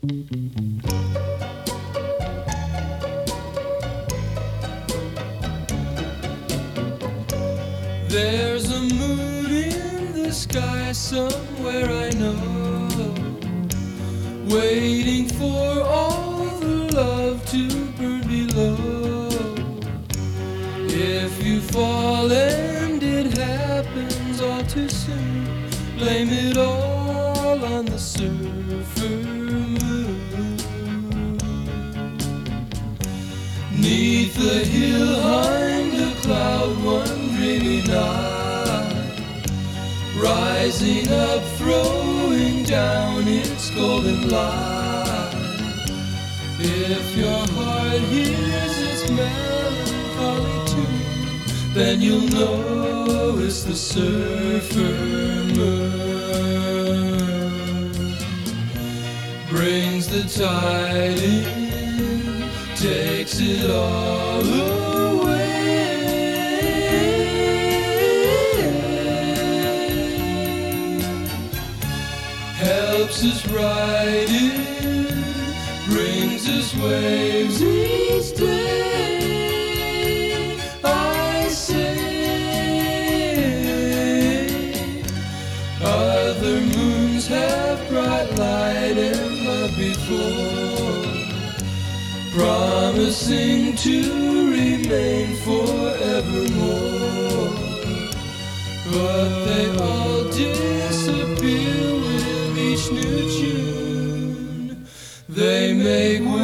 There's a moon in the sky somewhere I know, waiting for all the love to burn below. If you fall and it happens all too soon, blame it all on the surfer moon. Neath the hill behind a cloud one dreamy night, rising up, throwing down its golden light. If your heart hears its melancholy tune, then you'll know it's the surfer moon. Brings the tide in, takes it all away, helps us ride in, brings us waves each day. I say, other moons have brought light and love before, promising to remain forevermore, but they all disappear with each new tune. They make way